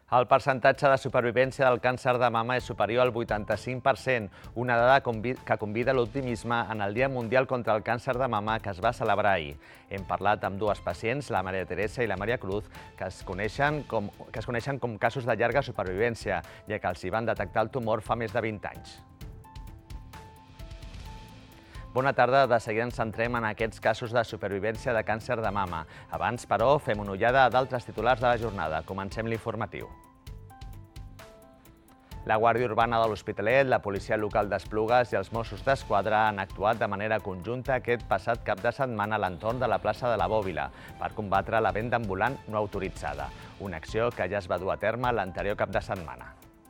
El percentatge de supervivència del càncer de mama és superior al 85%, una dada que convida l'optimisme en el Dia Mundial contra el Càncer de Mama que es va celebrar ahir. Hem parlat amb dues pacients, la Maria Teresa i la Maria Cruz, que es coneixen com casos de llarga supervivència, ja que els hi van detectar el tumor fa més de 20 anys. Bona tarda, de seguida ens centrem en aquests casos de supervivència de càncer de mama. Abans, però, fem una ullada a d'altres titulars de la jornada. Comencem l'informatiu. La Guàrdia Urbana de l'Hospitalet, la Policia Local d'Esplugues i els Mossos d'Esquadra han actuat de manera conjunta aquest passat cap de setmana a l'entorn de la plaça de la Bòbila per combatre la venda ambulant no autoritzada, una acció que ja es va dur a terme l'anterior cap de setmana.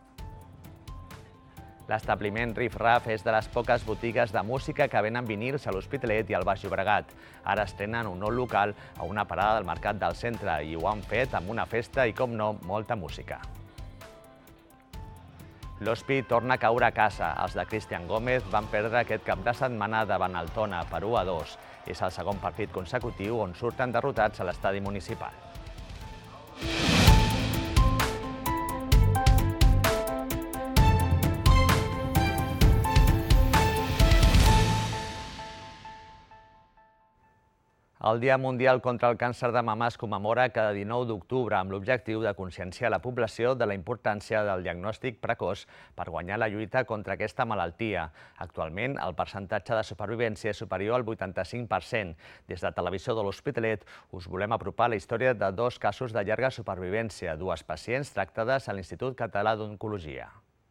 L'establiment Riff Raff és de les poques botigues de música que venen vinils a l'Hospitalet i al Baix Llobregat. Ara estrenen un nou local a una parada del Mercat del Centre i ho han fet amb una festa i, com no, molta música. L'Hospi torna a caure a casa. Els de Cristian Gómez van perdre aquest cap de setmana davant el Tona per 1-2. És el segon partit consecutiu on surten derrotats a l'estadi municipal. El Dia Mundial contra el Càncer de Mama es commemora cada 19 d'octubre amb l'objectiu de conscienciar la població de la importància del diagnòstic precoç per guanyar la lluita contra aquesta malaltia. Actualment, el percentatge de supervivència és superior al 85%. Des de Televisió de l'Hospitalet us volem apropar la història de dos casos de llarga supervivència, dues pacients tractades a l'Institut Català d'Oncologia.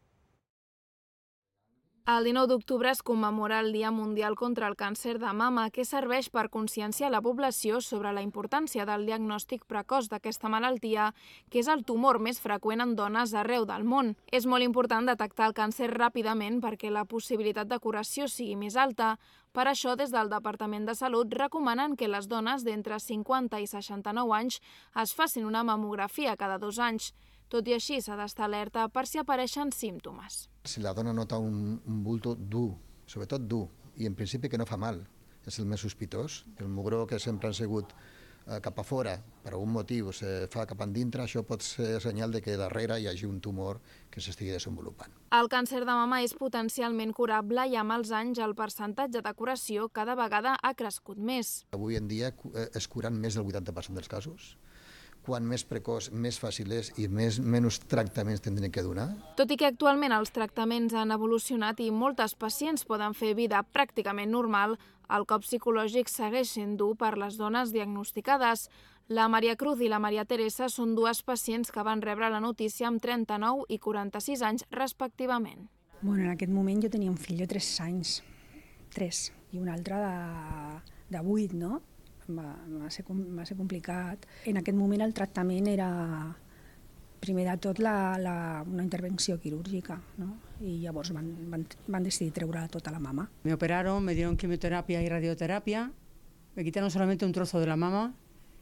El 19 d'octubre es commemora el Dia Mundial contra el Càncer de Mama, que serveix per conscienciar la població sobre la importància del diagnòstic precoç d'aquesta malaltia, que és el tumor més freqüent en dones arreu del món. És molt important detectar el càncer ràpidament perquè la possibilitat de curació sigui més alta. Per això, des del Departament de Salut recomanen que les dones d'entre 50 i 69 anys es facin una mamografia cada 2 anys. Tot i així, s'ha d'estar alerta per si apareixen símptomes. Si la dona nota un bulto dur, sobretot dur, i en principi que no fa mal, és el més sospitós. El mugró que sempre han sigut cap a fora, per algun motiu se fa cap endintre, això pot ser senyal de que darrere hi hagi un tumor que s'estigui desenvolupant. El càncer de mama és potencialment curable i amb els anys el percentatge de curació cada vegada ha crescut més. Avui en dia es curen més del 80% dels casos. Quan més precoç, més fàcil és i menys tractaments tindrem que donar. Tot i que actualment els tractaments han evolucionat i moltes pacients poden fer vida pràcticament normal, el cop psicològic segueix sent dur per les dones diagnosticades. La Maria Cruz i la Maria Teresa són dues pacients que van rebre la notícia amb 39 i 46 anys respectivament. En aquest moment jo tenia un fill de 3 anys, 3, i un altre de 8, no? Va ser complicat. En aquest moment el tractament era, primer de tot, una intervenció quirúrgica, ¿no? Y llavors van decidir treure tota la mama. Me operaron, me dieron quimioterapia y radioterapia, me quitaron solamente un trozo de la mama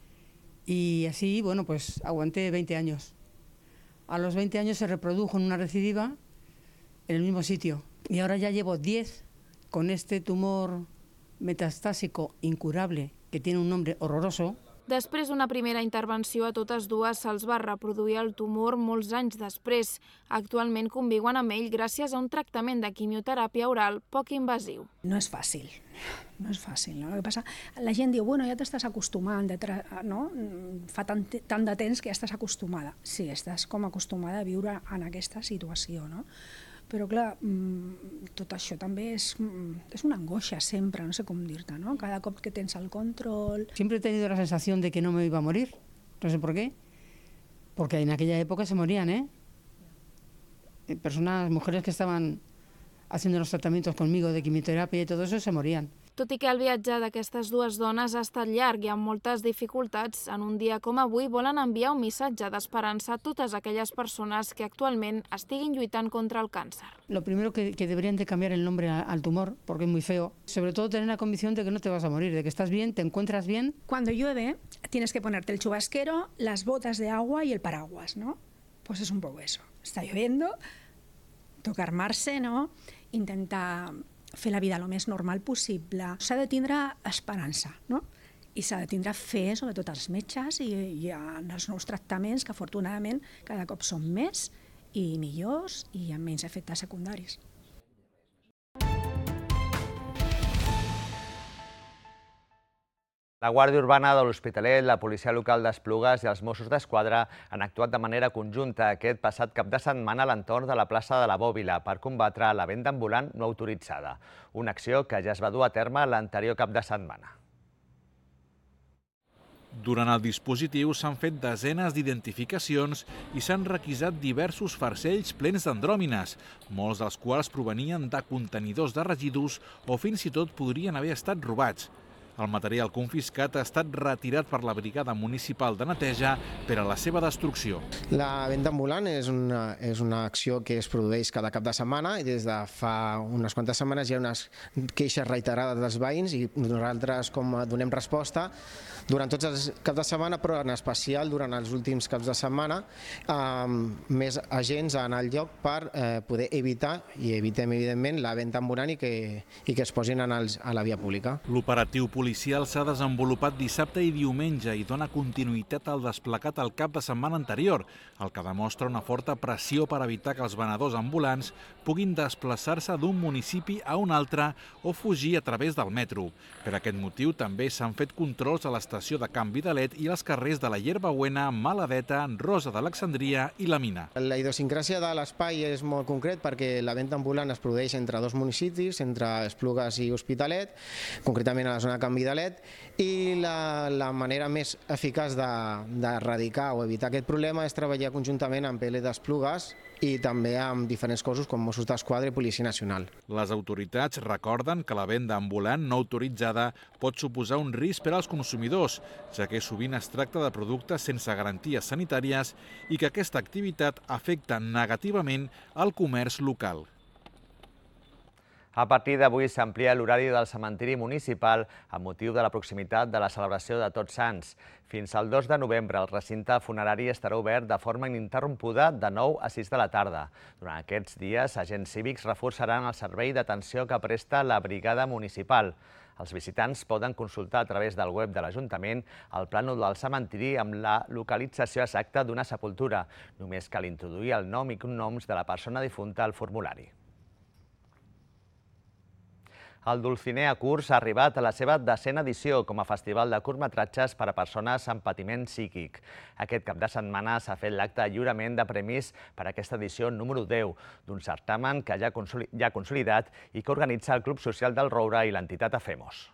y así, pues aguanté 20 años. A los 20 años se reprodujo en una recidiva en el mismo sitio y ahora ya llevo 10 con este tumor metastásico incurable que tiene un nombre horroroso. Després d'una primera intervenció, a totes dues se'ls va reproduir el tumor molts anys després. Actualment conviuen amb ell gràcies a un tractament de quimioteràpia oral poc invasiu. No és fàcil, no és fàcil. No? El que passa, la gent diu, ja t'estàs acostumant, no? Fa tant de temps que ja estàs acostumada. Sí, estàs com acostumada a viure en aquesta situació, no? Però, clar, tot això també és una angoixa sempre, no sé com dir-te, ¿no? Cada cop que tens el control... Siempre he tenido la sensación de que no me iba a morir, no sé por qué, porque en aquella época se morían, personas, mujeres que estaban haciendo los tratamientos conmigo de quimioterapia y todo eso, se morían. Tot i que el viatge d'aquestes dues dones ha estat llarg i amb moltes dificultats, en un dia com avui volen enviar un missatge d'esperança a totes aquelles persones que actualment estiguin lluitant contra el càncer. Lo primero que deberían de cambiar el nombre al tumor, porque es muy feo. Sobre todo tener la convicción de que no te vas a morir, de que estás bien, te encuentras bien. Cuando llueve, tienes que ponerte el chubasquero, las botas de agua y el paraguas, ¿no? Pues es un poco eso. Está lloviendo, toca armarse, ¿no? Intentar fer la vida el més normal possible. S'ha de tindre esperança, no? i s'ha de tindre fe, sobretot als metges i en els nous tractaments, que afortunadament cada cop són més i millors i amb menys efectes secundaris. La Guàrdia Urbana de l'Hospitalet, la policia local d'Esplugues i els Mossos d'Esquadra han actuat de manera conjunta aquest passat cap de setmana a l'entorn de la plaça de la Bòbila per combatre la venda ambulant no autoritzada, una acció que ja es va dur a terme l'anterior cap de setmana. Durant el dispositiu s'han fet desenes d'identificacions i s'han requisat diversos farcells plens d'andròmines, molts dels quals provenien de contenidors de residus o fins i tot podrien haver estat robats. El material confiscat ha estat retirat per la Brigada Municipal de Neteja per a la seva destrucció. La venda ambulant és una acció que es produeix cada cap de setmana i des de fa unes quantes setmanes hi ha unes queixes reiterades dels veïns i nosaltres com donem resposta durant tots els caps de setmana, però en especial durant els últims caps de setmana, més agents han al lloc per poder evitar, i evitem evidentment, la venda ambulant i que es posin a la via pública. L'operatiu policial s'ha desenvolupat dissabte i diumenge i dona continuïtat al desplegat al cap de setmana anterior, el que demostra una forta pressió per evitar que els venedors ambulants puguin desplaçar-se d'un municipi a un altre o fugir a través del metro. Per aquest motiu també s'han fet controls a l'estació de Can Vidalet i als carrers de la Hierbabuena, Maladeta, Rosa d'Alexandria i la Mina. La idiosincràsia de l'espai és molt concret perquè la venda ambulant es produeix entre dos municipis, entre Esplugues i Hospitalet, concretament a la zona de Can Vidalet, i la manera més eficaç d'erradicar o evitar aquest problema és treballar conjuntament amb PL d'Esplugues i també amb diferents cossos com Mossos d'Esquadra i Policia Nacional. Les autoritats recorden que la venda ambulant no autoritzada pot suposar un risc per als consumidors, ja que sovint es tracta de productes sense garanties sanitàries i que aquesta activitat afecta negativament al comerç local. A partir d'avui s'amplia l'horari del cementiri municipal amb motiu de la proximitat de la celebració de Tots Sants. Fins al 2 de novembre el recinte funerari estarà obert de forma ininterrompuda de 9 a 6 de la tarda. Durant aquests dies, agents cívics reforçaran el servei d'atenció que presta la brigada municipal. Els visitants poden consultar a través del web de l'Ajuntament el plànol del cementiri amb la localització exacta d'una sepultura. Només cal introduir el nom i cognoms de la persona difunta al formulari. El Dulcinea Curs ha arribat a la seva 10ª edició com a festival de curtmetratges per a persones amb patiment psíquic. Aquest cap de setmana s'ha fet l'acte de lliurament de premis per a aquesta edició número 10, d'un certamen que ja ha consolidat i que organitza el Club Social del Roure i l'entitat Afemos.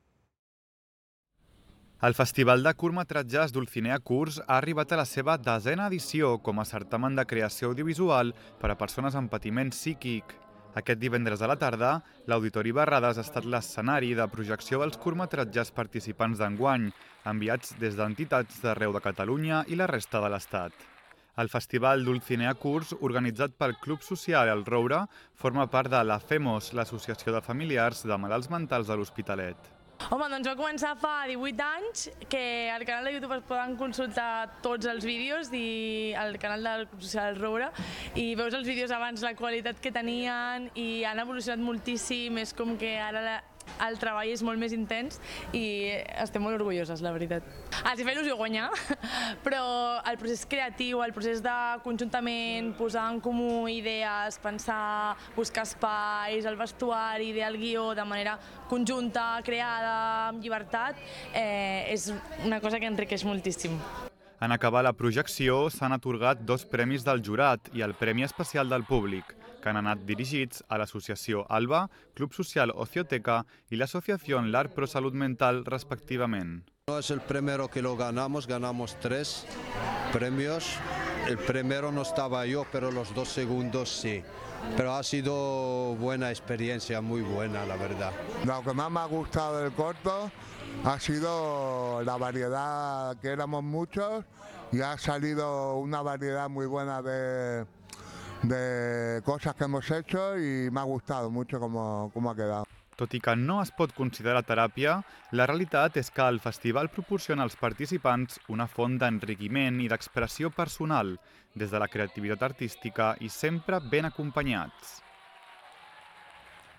El Festival de curtmetratges Dulcinea Curs ha arribat a la seva 10ª edició com a certamen de creació audiovisual per a persones amb patiment psíquic. Aquest divendres a la tarda, l'Auditori Barrades ha estat l'escenari de projecció dels curtmetratges participants d'enguany, enviats des d'entitats d'arreu de Catalunya i la resta de l'Estat. El Festival Dulcinea Curs, organitzat pel Club Social El Roure, forma part de l'Afemos, l'Associació de Familiars de Malalts Mentals de l'Hospitalet. Home, doncs va començar fa 18 anys, que al canal de YouTube es poden consultar tots els vídeos i al canal del Club Social El Roure i veus els vídeos abans, la qualitat que tenien i han evolucionat moltíssim, és com que ara el treball és molt més intens i estem molt orgulloses, la veritat. Els fa il·lusió guanyar, però el procés creatiu, el procés de conjuntament, posar en comú idees, pensar, buscar espais, el vestuari, idear el guió de manera conjunta, creada, amb llibertat, és una cosa que enriqueix moltíssim. En acabar la projecció s'han atorgat 2 premis del jurat i el Premi Especial del Públic, que han anat dirigits a l'associació ALBA, Club Social Ocioteca i l'associació LAR Pro Salud Mental, respectivament. No es el primero que lo ganamos 3 premios. El primero no estaba yo, pero los 2 segundos sí. Pero ha sido buena experiencia, muy buena, la verdad. Lo que más me ha gustado del corto ha sido la variedad, que éramos muchos, y ha salido una variedad muy buena de cosas que hemos hecho y me ha gustado mucho cómo ha quedado. Tot i que no es pot considerar teràpia, la realitat és que el festival proporciona als participants una font d'enriquiment i d'expressió personal, des de la creativitat artística i sempre ben acompanyats.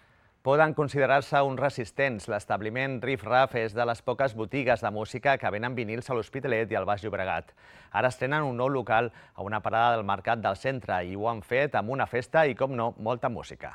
Poden considerar-se uns resistents. L'establiment Riff Raff és de les poques botigues de música que venen vinils a l'Hospitalet i al Baix Llobregat. Ara estrenen un nou local a una parada del Mercat del Centre i ho han fet amb una festa i, com no, molta música.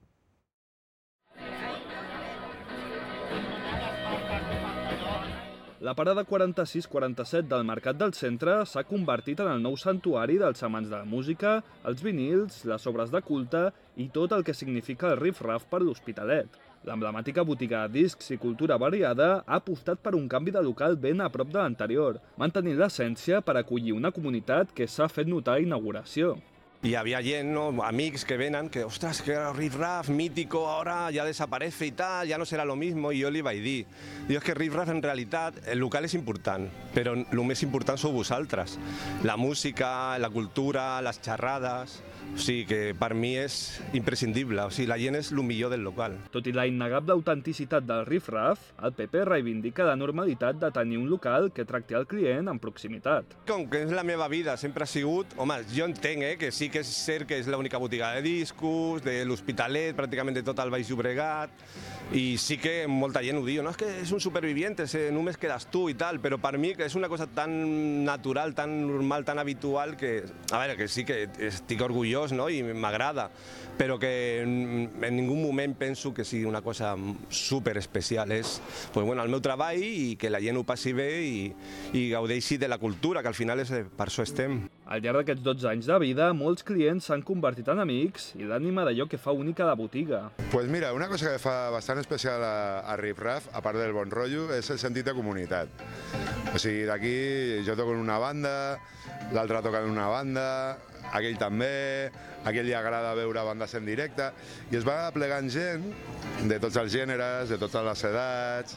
La parada 46-47 del Mercat del Centre s'ha convertit en el nou santuari dels amants de la música, els vinils, les obres de culte i tot el que significa el Riff Raff per l'Hospitalet. L'emblemàtica botiga de discs i cultura variada ha apostat per un canvi de local ben a prop de l'anterior, mantenint l'essència per acollir una comunitat que s'ha fet notar a inauguració. Y había gent, ¿no? Amigos que venan, que ostras, que Riff Raff, mítico, ahora ya desaparece y tal, ya no será lo mismo, y yo li vaig dir. Diu, és que Riff Raff en realitat, el local és important, però el més important sou vosaltres. La música, la cultura, les xerrades, o sigui que per mi és imprescindible, o sigui, la gent és el millor del local. Tot i la innegable autenticitat del Riff Raff, el PP reivindica la normalitat de tenir un local que tracti el client amb proximitat. Com que és la meva vida, sempre ha sigut, home, jo entenc que sí que és cert que és l'única botiga de discos, de l'Hospitalet, pràcticament de tot el Baix Llobregat, i sí que molta gent ho diu, no, és que és un superviviente, només quedes tu i tal, però per mi és una cosa tan natural, tan normal, tan habitual, que, a veure, que sí que estic orgullós, no?, i m'agrada, però que en ningú moment penso que sigui una cosa super especial. És el meu treball i que la gent ho passi bé i gaudeixi de la cultura, que al final per això estem. Al llarg d'aquests 12 anys de vida, molts clients s'han convertit en amics i l'ànima d'allò que fa única la botiga. Pues mira, una cosa que fa bastant especial a Riff Raff, a part del bon rotllo, és el sentit de comunitat. O sigui, d'aquí jo toco en una banda, l'altre toca en una banda, aquell també, aquell li agrada veure bandes en directe, i es va plegant gent de tots els gèneres, de totes les edats,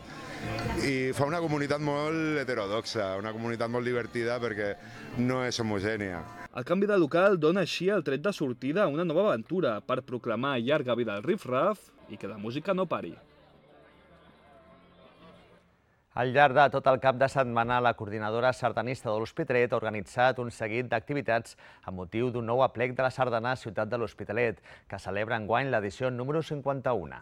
i fa una comunitat molt heterodoxa, una comunitat molt divertida perquè no és homogènia. El canvi de local dona així el tret de sortida a una nova aventura per proclamar llarga vida al Riff Raff i que la música no pari. Al llarg de tot el cap de setmana, la coordinadora sardanista de l'Hospitalet ha organitzat un seguit d'activitats amb motiu d'un nou aplec de la sardana Ciutat de l'Hospitalet, que celebra enguany l'edició número 51.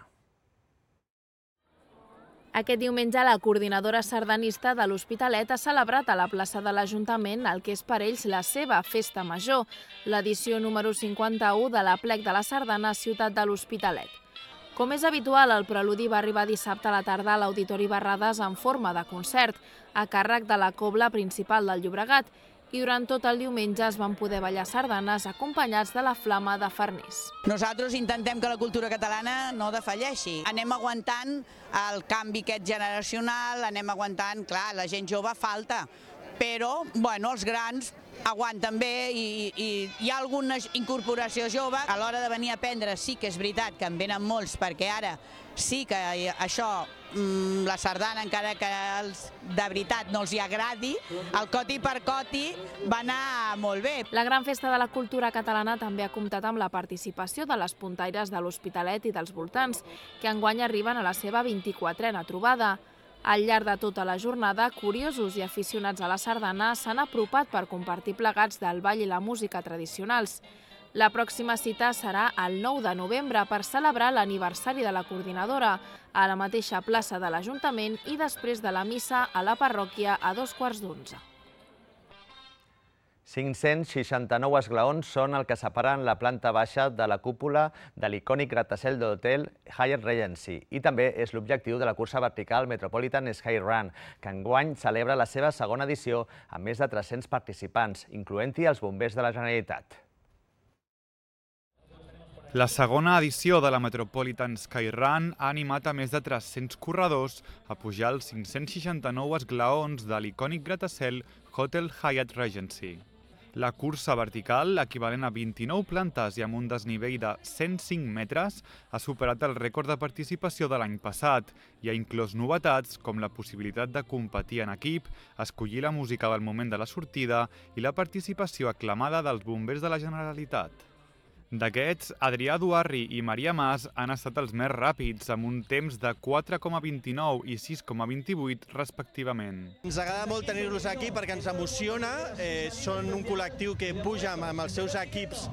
Aquest diumenge, la coordinadora sardanista de l'Hospitalet ha celebrat a la plaça de l'Ajuntament el que és per ells la seva festa major, l'edició número 51 de l'aplec de la sardana Ciutat de l'Hospitalet. Com és habitual, el preludi va arribar dissabte a la tarda a l'Auditori Barrades en forma de concert, a càrrec de la Cobla Principal del Llobregat, i durant tot el diumenge es van poder ballar sardanes acompanyats de la Flama de Farners. Nosaltres intentem que la cultura catalana no defalleixi. Anem aguantant el canvi aquest generacional, anem aguantant, clar, la gent jove falta, però els grans aguanten bé i hi ha alguna incorporació jove. A l'hora de venir a aprendre sí que és veritat que en venen molts, perquè ara sí que això, la sardana, encara que de veritat no els hi agradi, el coti per coti va anar molt bé. La gran festa de la cultura catalana també ha comptat amb la participació de les puntaires de l'Hospitalet i dels voltants, que enguany arriben a la seva 24a trobada. Al llarg de tota la jornada, curiosos i aficionats a la sardana s'han apropat per compartir plegats del ball i la música tradicionals. La pròxima cita serà el 9 de novembre per celebrar l'aniversari de la coordinadora a la mateixa plaça de l'Ajuntament i després de la missa a la parròquia a 11:15. 569 esglaons són el que separen la planta baixa de la cúpula de l'icònic gratacel de l'hotel Hyatt Regency i també és l'objectiu de la cursa vertical Metropolitan Sky Run, que enguany celebra la seva segona edició amb més de 300 participants, incloent-hi els bombers de la Generalitat. La segona edició de la Metropolitan Sky Run ha animat a més de 300 corredors a pujar els 569 esglaons de l'icònic gratacel Hotel Hyatt Regency. La cursa vertical, equivalent a 29 plantes i amb un desnivell de 105 metres, ha superat el rècord de participació de l'any passat i ha inclòs novetats com la possibilitat de competir en equip, escollir la música del moment de la sortida i la participació aclamada dels bombers de la Generalitat. D'aquests, Adrià Duarri i Maria Mas han estat els més ràpids, amb un temps de 4,29 i 6,28 respectivament. Ens agrada molt tenir-los aquí perquè ens emociona. Són un col·lectiu que puja amb els seus equips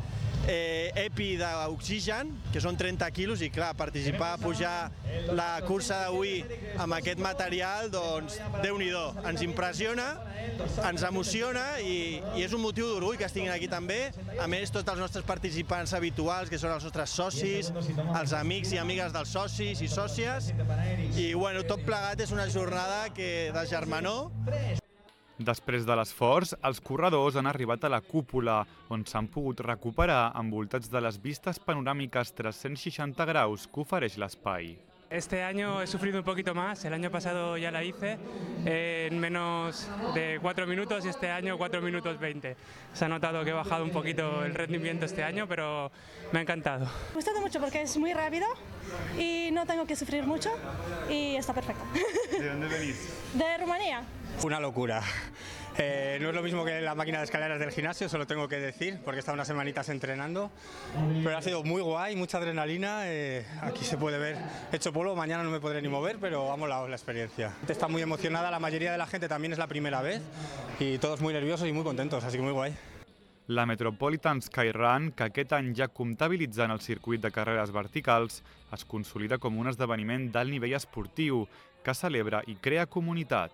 EPI d'oxigen, que són 30 quilos, i clar, participar, pujar la cursa d'avui amb aquest material, doncs Déu-n'hi-do, ens impressiona, ens emociona i és un motiu d'orgull que estiguin aquí també. A més, tots els nostres participants habituals, que són els nostres socis, els amics i amigues dels socis i sòcies, i bueno, tot plegat és una jornada de germanor. Després de l'esforç, els corredors han arribat a la cúpula, on s'han pogut recuperar envoltats de les vistes panoràmiques 360 graus que ofereix l'espai. Este año he sufrido un poquito más, el año pasado ya la hice en menos de 4 minutos y este año 4 minutos 20. Se ha notado que he bajado un poquito el rendimiento este año, pero me ha encantado. Me ha gustado mucho porque es muy rápido y no tengo que sufrir mucho y está perfecto. ¿De dónde venís? De Rumanía. Una locura. No es lo mismo que la máquina de escaleras del gimnasio, solo tengo que decir, porque he estado unas semanitas entrenando, pero ha sido muy guay, mucha adrenalina, aquí se puede ver hecho polvo, mañana no me podré ni mover, pero ha molado la experiencia. Está muy emocionada, la mayoría de la gente también es la primera vez y todos muy nerviosos y muy contentos, así que muy guay. La Metropolitan Skyrun, que aquest any ja comptabilitza en el circuit de carreres verticals, es consolida com un esdeveniment d'alt nivell esportiu que celebra i crea comunitat.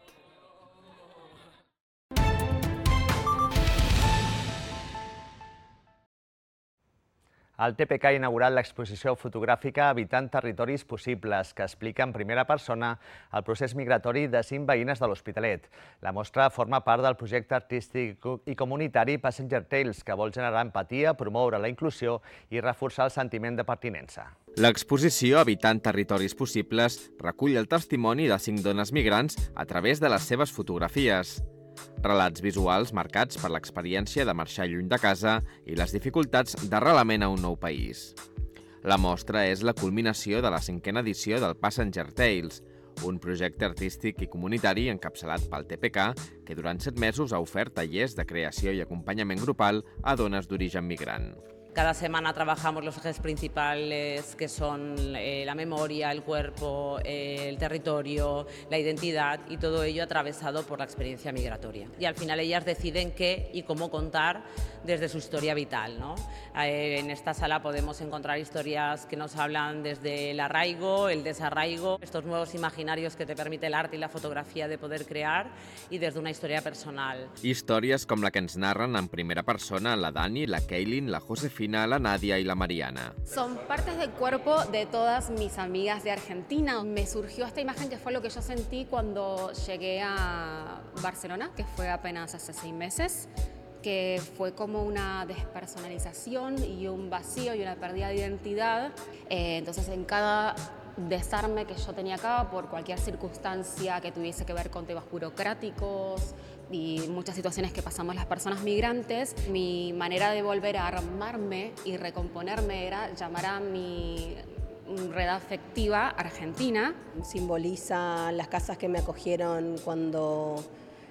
El TPK ha inaugurat l'exposició fotogràfica Habitant territoris possibles, que explica en primera persona el procés migratori de 5 veïnes de l'Hospitalet. La mostra forma part del projecte artístic i comunitari Passenger Tales, que vol generar empatia, promoure la inclusió i reforçar el sentiment de pertinença. L'exposició Habitant territoris possibles recull el testimoni de 5 dones migrants a través de les seves fotografies. Relats visuals marcats per l'experiència de marxar lluny de casa i les dificultats d'arrelament a un nou país. La mostra és la culminació de la 5a edició del Passenger Tales, un projecte artístic i comunitari encapçalat pel TPK que durant 7 mesos ha ofert tallers de creació i acompanyament grupal a dones d'origen migrant. Cada semana trabajamos los ejes principales que son la memoria, el cuerpo, el territorio, la identidad y todo ello atravesado por la experiencia migratoria. Y al final ellas deciden qué y cómo contar desde su historia vital, ¿no? En esta sala podemos encontrar historias que nos hablan desde el arraigo, el desarraigo, estos nuevos imaginarios que te permite el arte y la fotografía de poder crear y desde una historia personal. Històries com la que ens narren en primera persona la Dani, la Keilin, la Josefina, la Nadia y la Mariana. Son partes del cuerpo de todas mis amigas de Argentina. Me surgió esta imagen que fue lo que yo sentí cuando llegué a Barcelona, que fue apenas hace 6 meses, que fue como una despersonalización y un vacío y una pérdida de identidad. Entonces en cada desarme que yo tenía acá por cualquier circunstancia que tuviese que ver con temas burocráticos y muchas situaciones que pasamos las personas migrantes, mi manera de volver a armarme y recomponerme era llamar a mi red afectiva argentina. Simboliza las casas que me acogieron cuando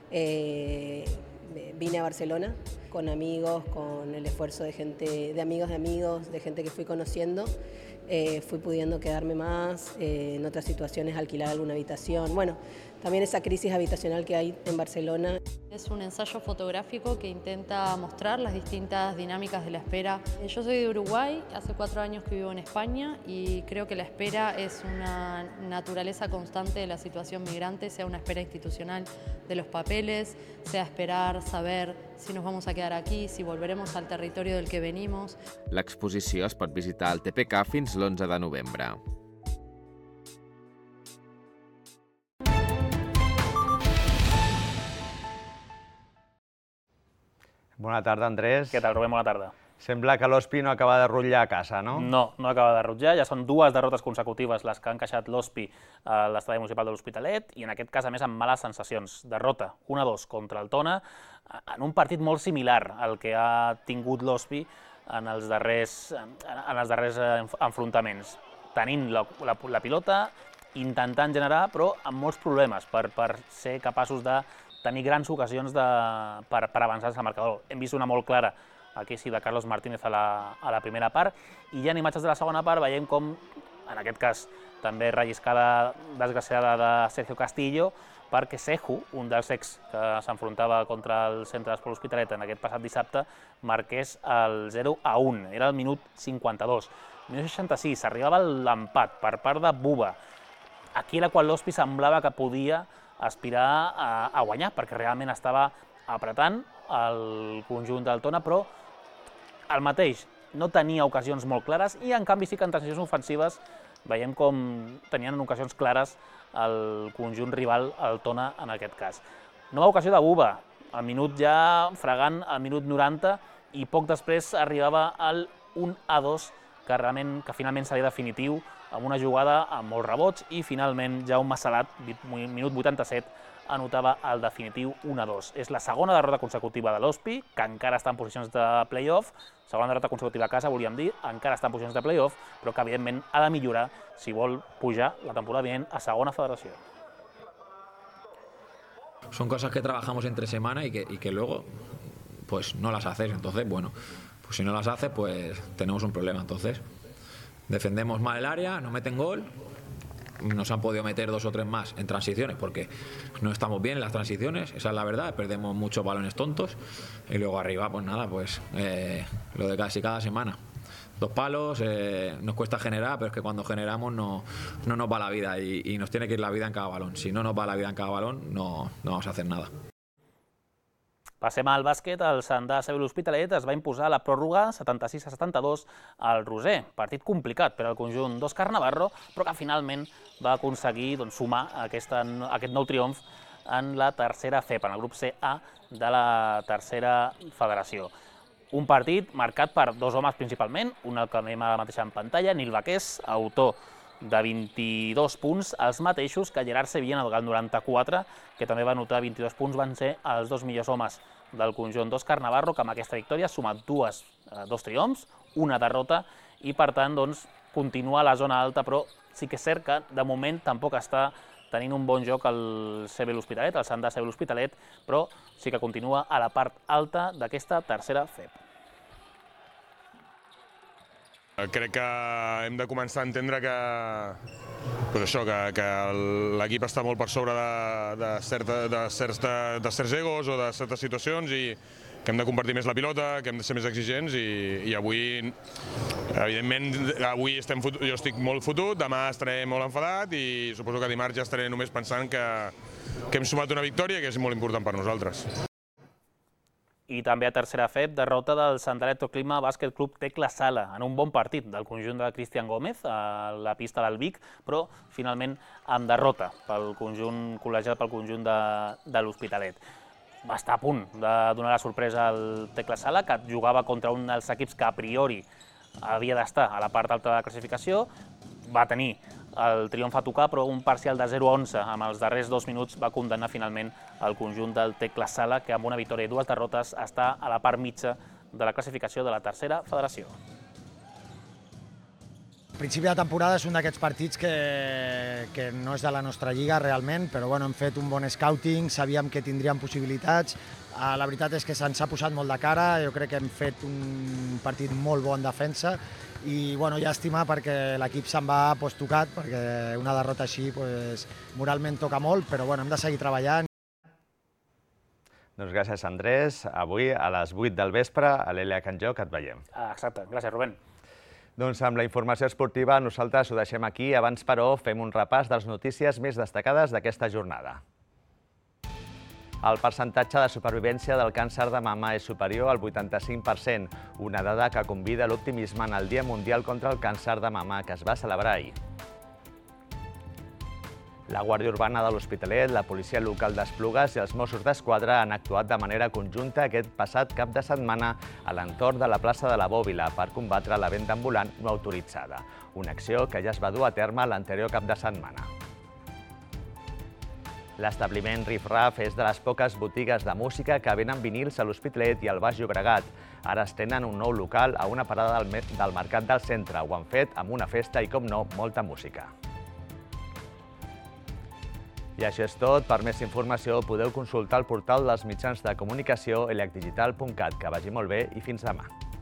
vine a Barcelona, con amigos, con el esfuerzo de gente, de amigos, de gente que fui conociendo. Fui pudiendo quedarme más, en otras situaciones alquilar alguna habitación. Bueno, también esa crisis habitacional que hay en Barcelona. Es un ensayo fotográfico que intenta mostrar las distintas dinámicas de la espera. Yo soy de Uruguay, hace 4 años que vivo en España y creo que la espera es una naturaleza constante de la situación migrante, sea una espera institucional de los papeles, sea esperar, saber si nos vamos a quedar aquí, si volveremos al territorio del que venimos. L'exposició es pot visitar al TPK fins l'11 de novembre. Bona tarda, Andrés. Què tal, Rubén? Bona tarda. Sembla que l'Hospi no acaba de rutllar a casa, no? No, no acaba de rutllar. Ja són 2 derrotes consecutives les que ha encaixat l'Hospi a l'estadi municipal de l'Hospitalet i en aquest cas, a més, amb males sensacions. Derrota 1-2 contra el Tona en un partit molt similar al que ha tingut l'Hospi en els darrers enfrontaments. Tenint la pilota, intentant generar, però amb molts problemes per ser capaços de tenir grans ocasions per avançar-se al marcador. Hem vist una molt clara, aquí sí, de Carlos Martínez a la primera part, i ja en imatges de la segona part veiem com, en aquest cas, també relliscada desgraciada de Sergio Castillo, perquè Seju, un dels ex que s'enfrontava contra el centre d'Esport L'Hospitalet en aquest passat dissabte, marqués el 0-1. Era el minut 52. Minut 66, arribava l'empat per part de Buba. Aquí era quan l'Hospi semblava que podia aspirar a guanyar, perquè realment estava apretant el conjunt del Tona, però el mateix no tenia ocasions molt clares i en canvi sí que en transicions ofensives veiem com tenien ocasions clares el conjunt rival, el Tona en aquest cas. Nova ocasió de Buba, al minut ja fregant al minut 90 i poc després arribava el 1-2 que finalment seria definitiu amb una jugada amb molts rebots i finalment Jaume Salat, minut 87, anotava el definitiu 1-2. És la segona derrota consecutiva de l'Hospi, que encara està en posicions de play-off, segona derrota consecutiva a casa, volíem dir, encara està en posicions de play-off, però que evidentment ha de millorar si vol pujar la temporada vinent a segona federació. Son cosas que trabajamos entre semana y que luego pues no las haces, entonces bueno, pues si no las haces pues tenemos un problema, entonces defendemos mal el área, no meten gol. Nos han podido meter 2 o 3 más en transiciones porque no estamos bien en las transiciones, esa es la verdad, perdemos muchos balones tontos y luego arriba pues nada, pues lo de casi cada semana. 2 palos, nos cuesta generar, pero es que cuando generamos no nos va la vida y nos tiene que ir la vida en cada balón. Si no nos va la vida en cada balón no vamos a hacer nada. Passem al bàsquet. El Sandà CB L'Hospitalet es va imposar a la pròrroga 76-72 al Roser. Partit complicat per al conjunt d'Òscar Navarro, però que finalment va aconseguir sumar aquest nou triomf en la tercera FEP, en el grup CA de la tercera federació. Un partit marcat per 2 homes principalment, un el que veiem ara mateix en pantalla, Nil Baqués, autor de 22 punts, els mateixos que Gerard Sevilla en el 94, que també va anotar 22 punts, van ser els 2 millors homes del conjunt d'Òscar Navarro, que amb aquesta victòria ha sumat 2 triomfs, una derrota, i per tant continua a la zona alta, però sí que és cert que de moment tampoc està tenint un bon joc el CB L'Hospitalet, el Sandà CB L'Hospitalet, però sí que continua a la part alta d'aquesta tercera FEP. Crec que hem de començar a entendre que l'equip està molt per sobre de certs egos o de certes situacions i que hem de compartir més la pilota, que hem de ser més exigents i avui, evidentment, jo estic molt fotut, demà estaré molt enfadat i suposo que dimarts ja estaré només pensant que hem sumat una victòria que és molt important per nosaltres. I també a tercera FEP, derrota del Sant Electroclima Bàsquet Club Tecla Sala en un bon partit del conjunt de Cristian Gómez a la pista del Vic, però finalment amb derrota pel conjunt col·legiat, pel conjunt de l'Hospitalet. Va estar a punt de donar la sorpresa al Tecla Sala, que jugava contra un dels equips que a priori havia d'estar a la part alta de la classificació. Va tenir el triomf a tocar, però un parcial de 0-11 amb els darrers 2 minuts va condemnar finalment el conjunt del Tecla Sala, que amb una victòria i 2 derrotes està a la part mitja de la classificació de la tercera federació. El principi de temporada és un d'aquests partits que no és de la nostra lliga realment, però hem fet un bon scouting, sabíem que tindríem possibilitats. La veritat és que se'ns ha posat molt de cara, jo crec que hem fet un partit molt bo en defensa i llàstima perquè l'equip se'n va tocat, perquè una derrota així moralment toca molt, però hem de seguir treballant. Doncs gràcies, Andrés. Avui a les 8 del vespre a l'Elia Can Joc et veiem. Exacte, gràcies, Rubén. Doncs amb la informació esportiva nosaltres ho deixem aquí. Abans, però, fem un repàs de les notícies més destacades d'aquesta jornada. El percentatge de supervivència del càncer de mama és superior al 85%, una dada que convida a l'optimisme en el Dia Mundial contra el Càncer de Mama que es va celebrar ahir. La Guàrdia Urbana de l'Hospitalet, la Policia Local d'Esplugues i els Mossos d'Esquadra han actuat de manera conjunta aquest passat cap de setmana a l'entorn de la plaça de la Bòbila per combatre la venda ambulant no autoritzada, una acció que ja es va dur a terme l'anterior cap de setmana. L'establiment Riff Raff és de les poques botigues de música que venen vinils a l'Hospitalet i al Baix Llobregat. Ara estrenen un nou local a una parada del Mercat del Centre. Ho han fet amb una festa i, com no, molta música. I això és tot. Per més informació podeu consultar el portal dels mitjans de comunicació elecdigital.cat. Que vagi molt bé i fins demà.